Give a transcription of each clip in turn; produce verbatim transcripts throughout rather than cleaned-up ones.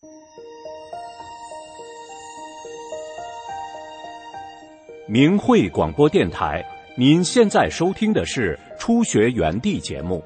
明慧广播电台，您现在收听的是初学园地节目。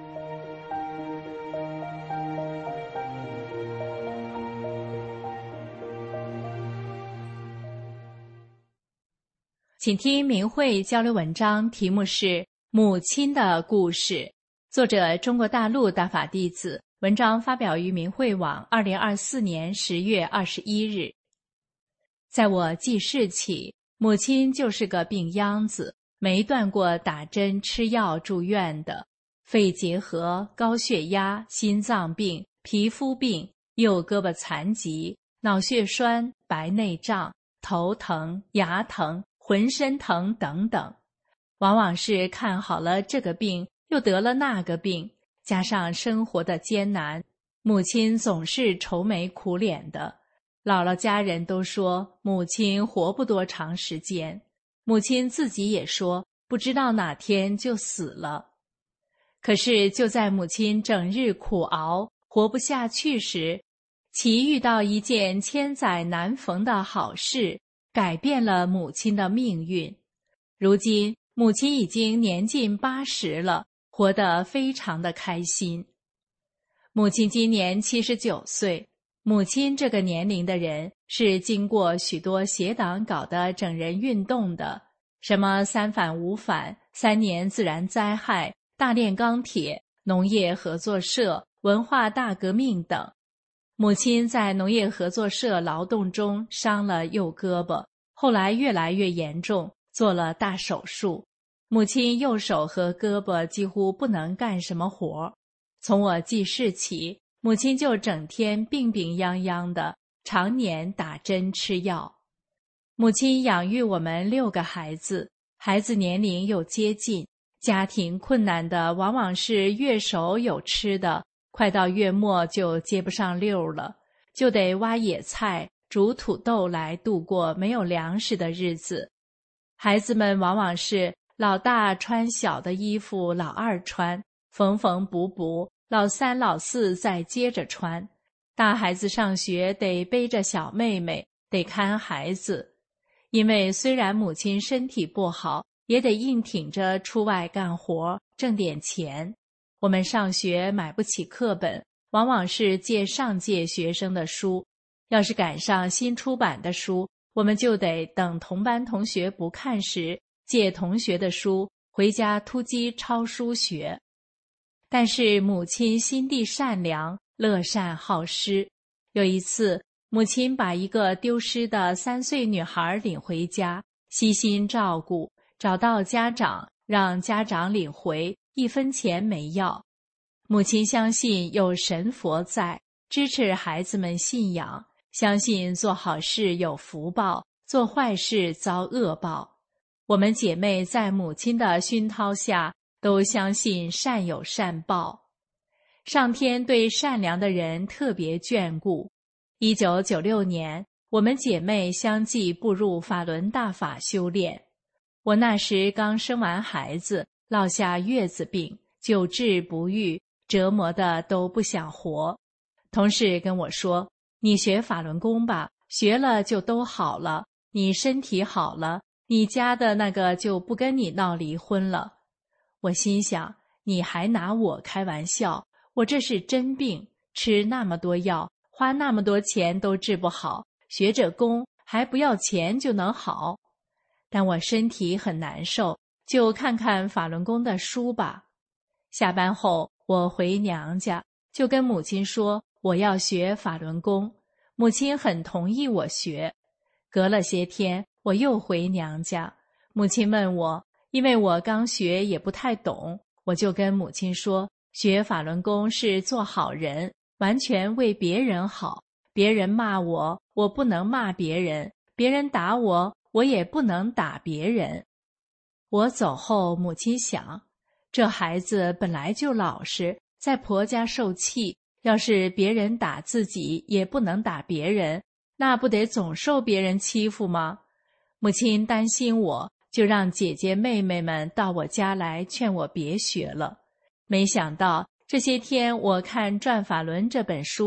请听明慧交流文章，题目是《母亲的故事》，作者中国大陆大法弟子，文章发表于明慧网二零二四年十月二十一日。在我记事起，母亲就是个病秧子，没断过打针吃药住院的，肺结核、高血压、心脏病、皮肤病、右胳膊残疾、脑血栓、白内障、头疼、牙疼、浑身疼等等，往往是看好了这个病，又得了那个病，加上生活的艰难，母亲总是愁眉苦脸的。姥姥家人都说母亲活不多长时间，母亲自己也说不知道哪天就死了。可是就在母亲整日苦熬活不下去时，其遇到一件千载难逢的好事，改变了母亲的命运。如今母亲已经年近八十了，活得非常的开心。母亲今年七十九岁，母亲这个年龄的人是经过许多协党搞的整人运动的，什么三反五反、三年自然灾害、大炼钢铁、农业合作社、文化大革命等。母亲在农业合作社劳动中伤了右胳膊，后来越来越严重，做了大手术。母亲右手和胳膊几乎不能干什么活。从我记事起，母亲就整天病病殃殃的，常年打针吃药。母亲养育我们六个孩子，孩子年龄又接近，家庭困难的往往是月手有吃的，快到月末就接不上溜了，就得挖野菜、煮土豆来度过没有粮食的日子。孩子们往往是老大穿小的衣服，老二穿，缝缝补补，老三老四再接着穿。大孩子上学得背着小妹妹，得看孩子。因为虽然母亲身体不好，也得硬挺着出外干活，挣点钱。我们上学买不起课本，往往是借上届学生的书，要是赶上新出版的书，我们就得等同班同学不看时，借同学的书回家突击抄书学。但是母亲心地善良，乐善好施。有一次，母亲把一个丢失的三岁女孩领回家，悉心照顾，找到家长，让家长领回，一分钱没要。母亲相信有神佛在，支持孩子们信仰，相信做好事有福报，做坏事遭恶报。我们姐妹在母亲的熏陶下，都相信善有善报。上天对善良的人特别眷顾。一九九六年，我们姐妹相继步入法轮大法修炼。我那时刚生完孩子，落下月子病，久治不愈，折磨得都不想活。同事跟我说，你学法轮功吧，学了就都好了，你身体好了，你家的那个就不跟你闹离婚了。我心想，你还拿我开玩笑，我这是真病，吃那么多药，花那么多钱都治不好，学着功还不要钱就能好。但我身体很难受，就看看法轮功的书吧。下班后我回娘家，就跟母亲说我要学法轮功，母亲很同意我学。隔了些天，我又回娘家，母亲问我，因为我刚学也不太懂，我就跟母亲说，学法轮功是做好人，完全为别人好，别人骂我，我不能骂别人，别人打我，我也不能打别人。我走后，母亲想，这孩子本来就老实，在婆家受气，要是别人打自己也不能打别人，那不得总受别人欺负吗？母亲担心我，就让姐姐妹妹们到我家来劝我别学了。没想到这些天我看《转法轮》这本书，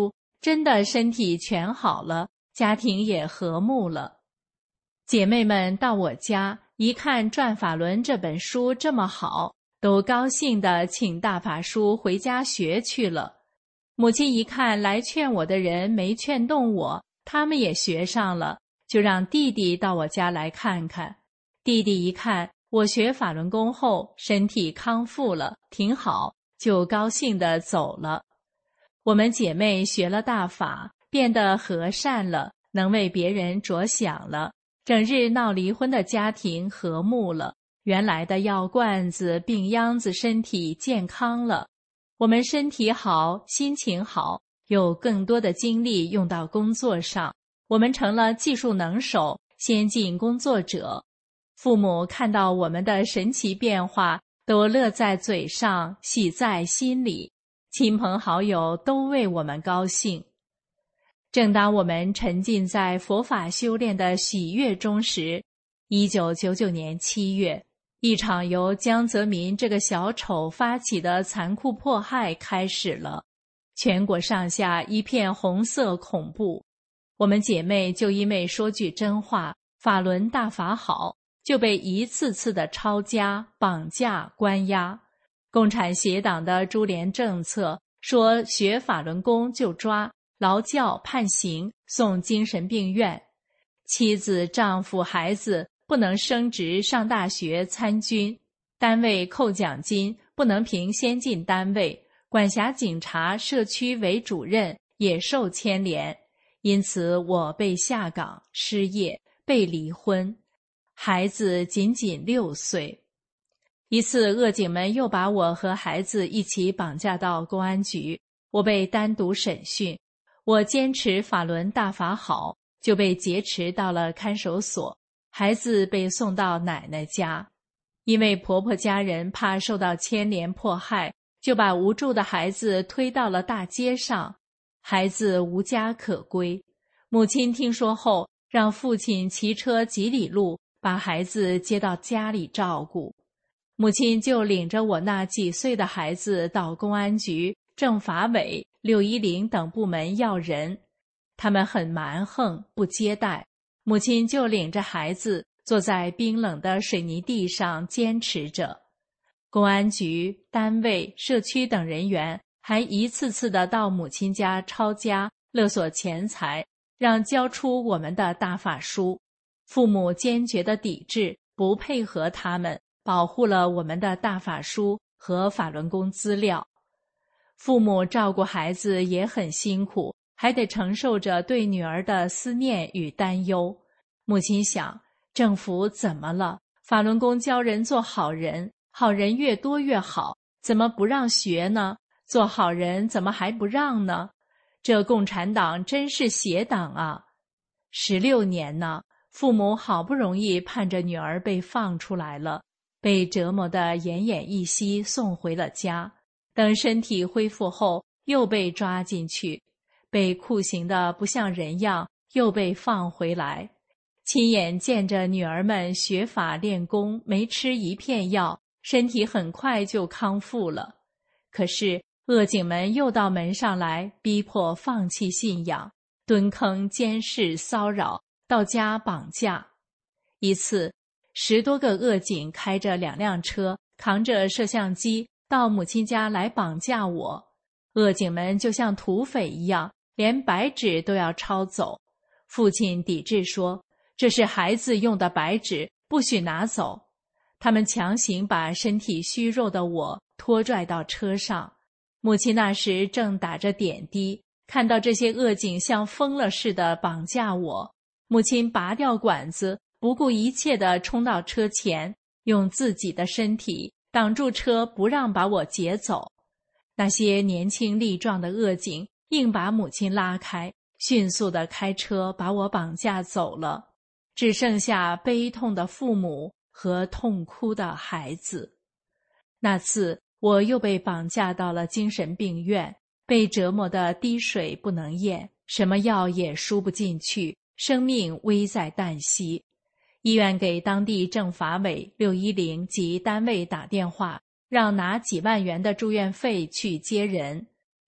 真的身体全好了，家庭也和睦了。姐妹们到我家一看《转法轮》这本书这么好，都高兴地请大法师回家学去了。母亲一看来劝我的人没劝动我，他们也学上了，就让弟弟到我家来看看。弟弟一看我学法轮功后身体康复了，挺好，就高兴地走了。我们姐妹学了大法，变得和善了，能为别人着想了，整日闹离婚的家庭和睦了，原来的药罐子、病秧子身体健康了。我们身体好，心情好，有更多的精力用到工作上，我们成了技术能手、先进工作者。父母看到我们的神奇变化，都乐在嘴上，喜在心里，亲朋好友都为我们高兴。正当我们沉浸在佛法修炼的喜悦中时，一九九九年七月，一场由江泽民这个小丑发起的残酷迫害开始了，全国上下一片红色恐怖。我们姐妹就因为说句真话，法轮大法好，就被一次次的抄家、绑架、关押。共产协党的株连政策说学法轮功就抓，劳教判刑，送精神病院。妻子、丈夫、孩子不能升职上大学参军，单位扣奖金不能评先进单位，管辖警察、社区委主任也受牵连。因此我被下岗、失业、被离婚，孩子仅仅六岁。一次恶警们又把我和孩子一起绑架到公安局，我被单独审讯。我坚持法轮大法好，就被劫持到了看守所，孩子被送到奶奶家。因为婆婆家人怕受到牵连迫害，就把无助的孩子推到了大街上，孩子无家可归。母亲听说后，让父亲骑车几里路把孩子接到家里照顾。母亲就领着我那几岁的孩子到公安局、政法委、六一零等部门要人，他们很蛮横，不接待。母亲就领着孩子坐在冰冷的水泥地上坚持着。公安局、单位、社区等人员还一次次地到母亲家抄家、勒索钱财，让交出我们的大法书。父母坚决地抵制，不配合他们，保护了我们的大法书和法轮功资料。父母照顾孩子也很辛苦，还得承受着对女儿的思念与担忧。母亲想，政府怎么了？法轮功教人做好人，好人越多越好，怎么不让学呢？做好人怎么还不让呢？这共产党真是邪党啊！十六年呢，父母好不容易盼着女儿被放出来了，被折磨得奄奄一息，送回了家。等身体恢复后，又被抓进去，被酷刑的不像人样，又被放回来。亲眼见着女儿们学法练功，没吃一片药，身体很快就康复了。可是恶警们又到门上来，逼迫放弃信仰，蹲坑、监视、骚扰，到家绑架。一次，十多个恶警开着两辆车，扛着摄像机到母亲家来绑架我。恶警们就像土匪一样，连白纸都要抄走。父亲抵制说，这是孩子用的白纸，不许拿走。他们强行把身体虚弱的我拖拽到车上。母亲那时正打着点滴，看到这些恶警像疯了似的绑架我，母亲拔掉管子，不顾一切地冲到车前，用自己的身体挡住车，不让把我劫走。那些年轻力壮的恶警硬把母亲拉开，迅速地开车把我绑架走了，只剩下悲痛的父母和痛哭的孩子。那次我又被绑架到了精神病院，被折磨得滴水不能咽，什么药也输不进去，生命危在旦夕。医院给当地政法委、六一零及单位打电话，让拿几万元的住院费去接人。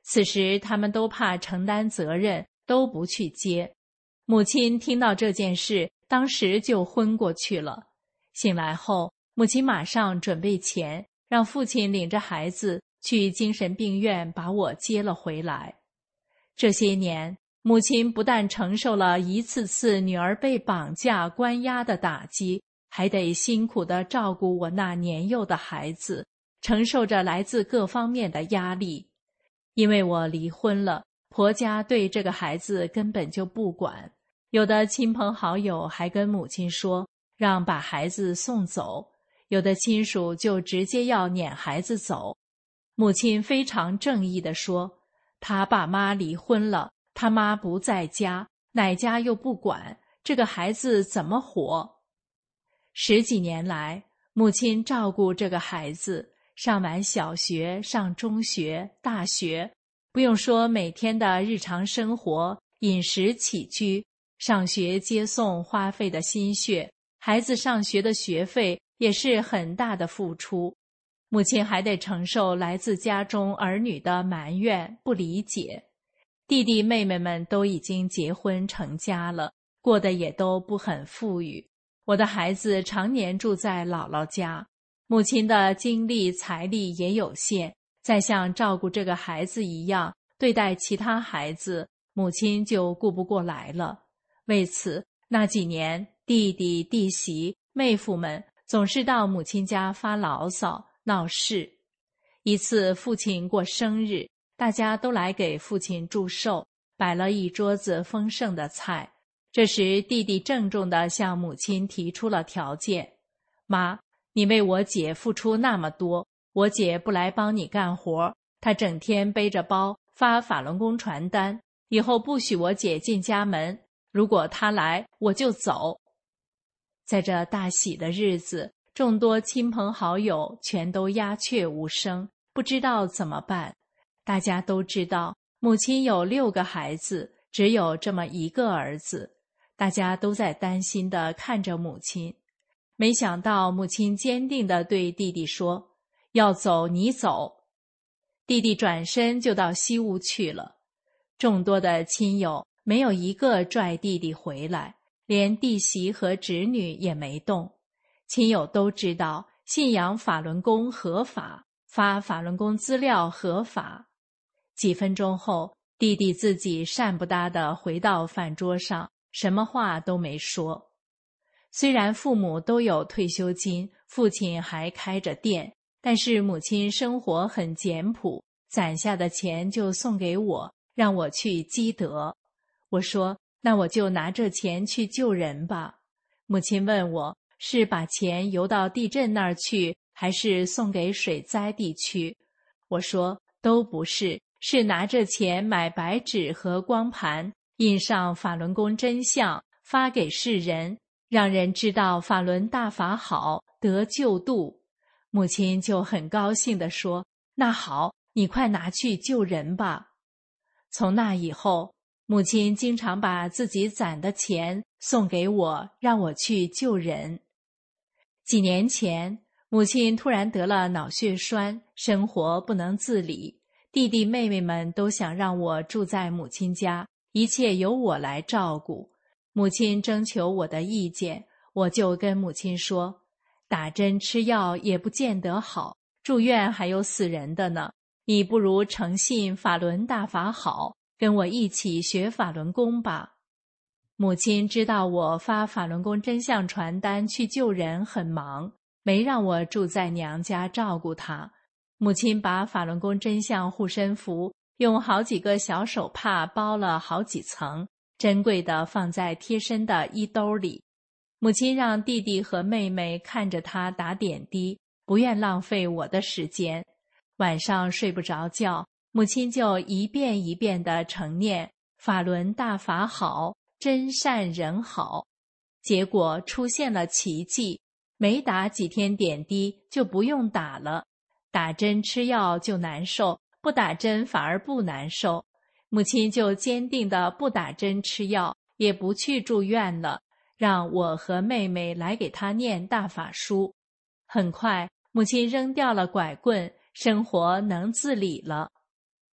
此时他们都怕承担责任，都不去接。母亲听到这件事，当时就昏过去了。醒来后，母亲马上准备钱，让父亲领着孩子去精神病院把我接了回来。这些年，母亲不但承受了一次次女儿被绑架关押的打击，还得辛苦地照顾我那年幼的孩子，承受着来自各方面的压力。因为我离婚了，婆家对这个孩子根本就不管，有的亲朋好友还跟母亲说让把孩子送走，有的亲属就直接要撵孩子走。母亲非常正义地说，他爸妈离婚了，他妈不在家，哪家又不管，这个孩子怎么活？十几年来，母亲照顾这个孩子，上完小学，上中学，大学，不用说每天的日常生活、饮食起居，上学接送花费的心血，孩子上学的学费也是很大的付出。母亲还得承受来自家中儿女的埋怨、不理解。弟弟妹妹们都已经结婚成家了，过得也都不很富裕。我的孩子常年住在姥姥家，母亲的精力财力也有限，再像照顾这个孩子一样对待其他孩子，母亲就顾不过来了。为此，那几年弟弟、弟媳、妹夫们总是到母亲家发牢骚、闹事。一次父亲过生日，大家都来给父亲祝寿，摆了一桌子丰盛的菜。这时弟弟郑重地向母亲提出了条件，妈，你为我姐付出那么多，我姐不来帮你干活，她整天背着包发法轮功传单，以后不许我姐进家门，如果她来我就走。在这大喜的日子，众多亲朋好友全都鸦雀无声，不知道怎么办。大家都知道母亲有六个孩子，只有这么一个儿子，大家都在担心地看着母亲。没想到母亲坚定地对弟弟说，要走你走。弟弟转身就到西屋去了。众多的亲友没有一个拽弟弟回来，连弟媳和侄女也没动。亲友都知道信仰法轮功合法，发法轮功资料合法。几分钟后，弟弟自己善不搭地回到饭桌上，什么话都没说。虽然父母都有退休金，父亲还开着店，但是母亲生活很简朴，攒下的钱就送给我，让我去积德。我说，那我就拿这钱去救人吧。母亲问我，是把钱邮到地震那儿去，还是送给水灾地区？我说，都不是，是拿着钱买白纸和光盘，印上法轮功真相，发给世人，让人知道法轮大法好，得救度。母亲就很高兴地说，那好，你快拿去救人吧。从那以后，母亲经常把自己攒的钱送给我，让我去救人。几年前，母亲突然得了脑血栓，生活不能自理，弟弟妹妹们都想让我住在母亲家，一切由我来照顾。母亲征求我的意见，我就跟母亲说，打针吃药也不见得好，住院还有死人的呢，你不如诚信法轮大法好，跟我一起学法轮功吧。母亲知道我发法轮功真相传单去救人很忙，没让我住在娘家照顾她。母亲把法轮功真相护身符用好几个小手帕包了好几层，珍贵的放在贴身的衣兜里。母亲让弟弟和妹妹看着她打点滴，不愿浪费我的时间。晚上睡不着觉，母亲就一遍一遍地承念法轮大法好，真善人好。结果出现了奇迹，没打几天点滴就不用打了，打针吃药就难受，不打针反而不难受。母亲就坚定的不打针吃药，也不去住院了，让我和妹妹来给她念大法书。很快，母亲扔掉了拐棍，生活能自理了。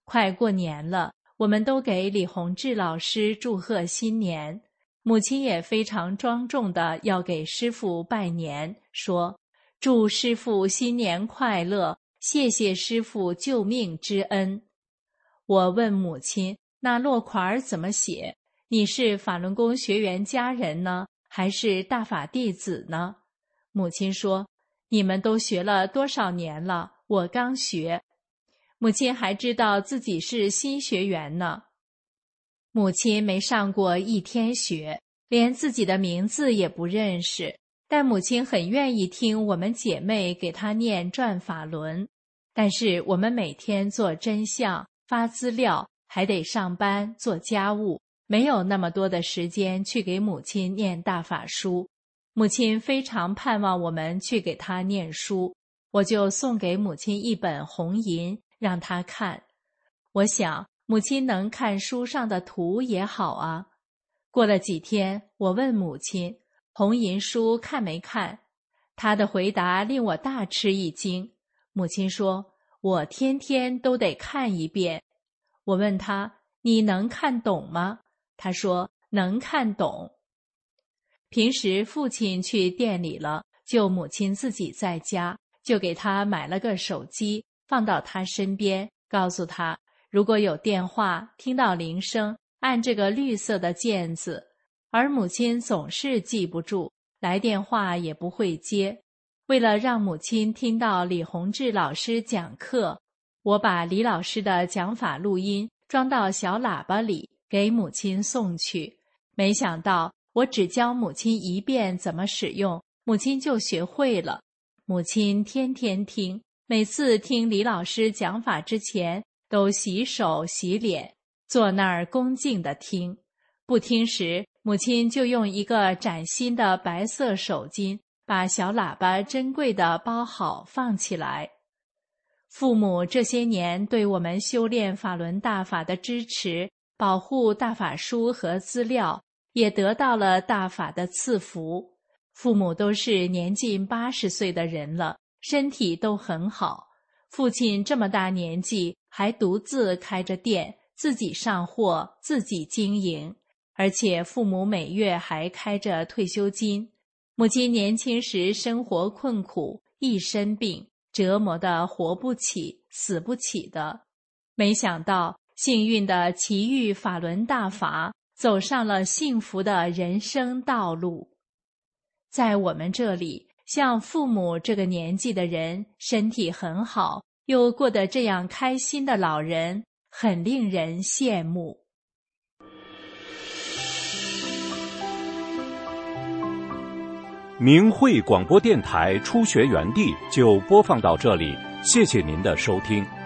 快过年了，我们都给李洪志老师祝贺新年。母亲也非常庄重地要给师父拜年，说祝师父新年快乐，谢谢师父救命之恩。我问母亲，那落款怎么写？你是法轮功学员家人呢，还是大法弟子呢？母亲说，你们都学了多少年了？我刚学。母亲还知道自己是新学员呢。母亲没上过一天学，连自己的名字也不认识，但母亲很愿意听我们姐妹给她念转法轮。但是我们每天做真相、发资料，还得上班做家务，没有那么多的时间去给母亲念大法书。母亲非常盼望我们去给她念书，我就送给母亲一本红银，让她看。我想母亲能看书上的图也好啊。过了几天，我问母亲，红银书看没看？她的回答令我大吃一惊。母亲说，我天天都得看一遍。我问她，你能看懂吗？她说，能看懂。平时父亲去店里了，就母亲自己在家，就给她买了个手机，放到她身边，告诉她，如果有电话，听到铃声，按这个绿色的键子。而母亲总是记不住，来电话也不会接。为了让母亲听到李洪志老师讲课，我把李老师的讲法录音装到小喇叭里，给母亲送去。没想到我只教母亲一遍怎么使用，母亲就学会了。母亲天天听，每次听李老师讲法之前都洗手洗脸，坐那儿恭敬地听。不听时，母亲就用一个崭新的白色手巾把小喇叭珍贵的包好放起来。父母这些年对我们修炼法轮大法的支持，保护大法书和资料，也得到了大法的赐福。父母都是年近八十岁的人了，身体都很好。父亲这么大年纪还独自开着店，自己上货，自己经营，而且父母每月还开着退休金。母亲年轻时生活困苦，一身病，折磨得活不起，死不起的。没想到幸运的奇遇法轮大法，走上了幸福的人生道路。在我们这里，像父母这个年纪的人，身体很好，又过得这样开心的老人，很令人羡慕。 明慧广播电台初学园地就播放到这里，谢谢您的收听。